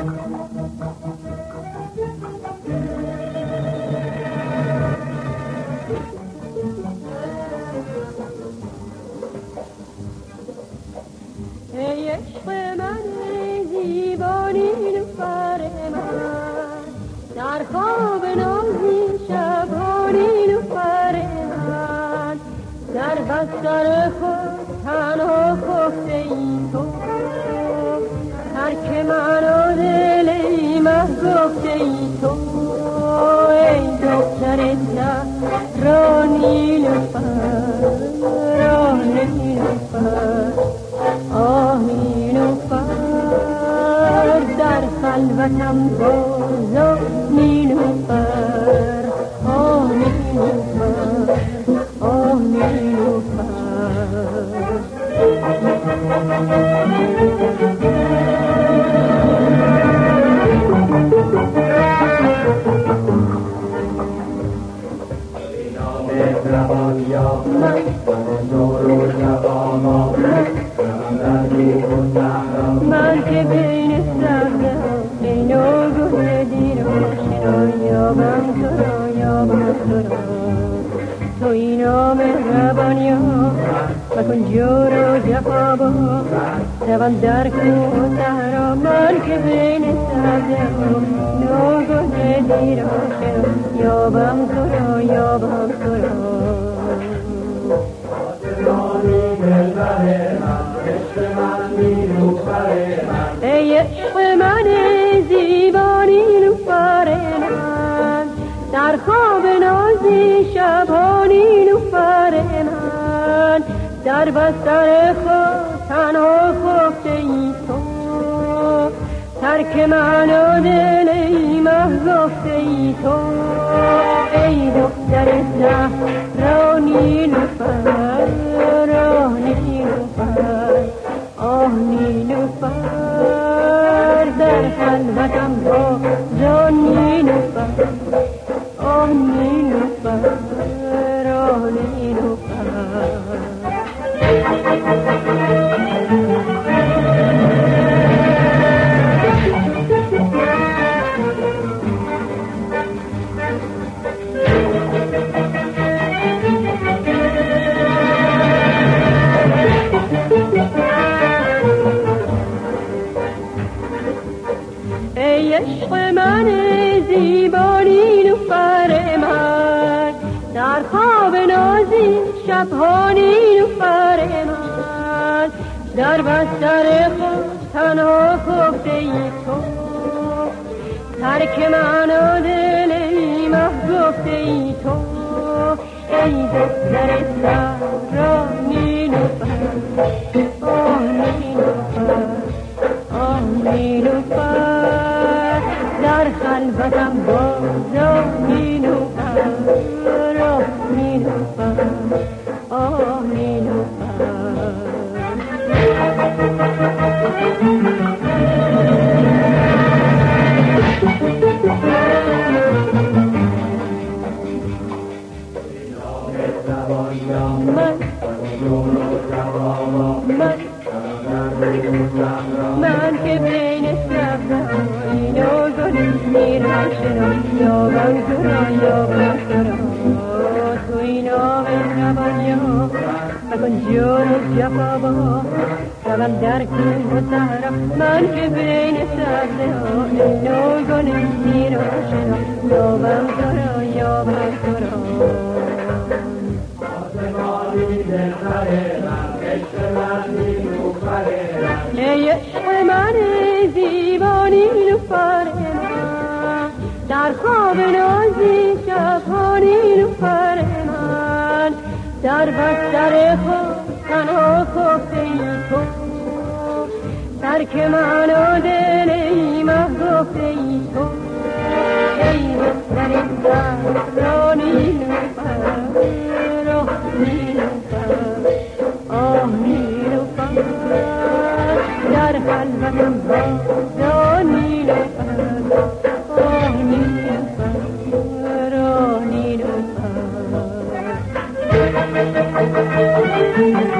ای عشق من زیبانی نوفر من، در خواب نازی شبانی نوفر من، در بستر خود تنها خفته ای تو، ترک من و دل ایمه گفته ای تو. ای دختر زهرانی نوفر، آه نیلوفر، آه نیلوفر، در خلوتم باز و نیلوفر، آه نیلوفر، آه نیلوفر. من که بین سبزه اینو گل دیر و شنا یابم تو را، یابم تو را، توی نام مهربانیا مکن جور و جفا با روان در کوه و صحرا. من که بین سبزه اینو گل دیر و شنا یابم تو را، یابم تو را. ای عشق من زیبانی نوفر من، در خواب نازی شبانی نوفر من، در بستر خود تنها خفته ای تو، ترک من و دل ایمه گفته ای تو. ای دختر زهرانی نوفر، آه نیلوفر، آه نیلوفر، در خلوتم باز نیلوفر، آه نیلوفر، آه نیلوفر. ای عشق من زیبانی نوفر من، در خواب نازی شبانی نوفر من، در بستر خود تنها خفته ای تو، ترک من و دل ایمه گفته ای تو. ای دختر زهرانی نوفر، آه نیلوفر، آه نیلوفر، در خلوتم باز نیلوفر، آه نیلوفر، آه نیلوفر. من که بین سبزه اینو گل دیر و شنا یابم تو را، یابم تو را، توی نام مهربانیا مکن جور و جفا با روان در کوه و صحرا. من که بین سبزه اینو گل دیر و شنا یابم تو را، یابم تو را. ای عشق من زیبانی نوفر من، در خواب نازی شبانی نوفر من، در بستر خود تنها خفته ای تو، ترک من و دل ایمه گفته ای تو. ای دختر زهرانی نوفر، آه نیلوفر، آه نیلوفر، در خلوتم باز نیلوفر، آه نیلوفر، آه نیلوفر.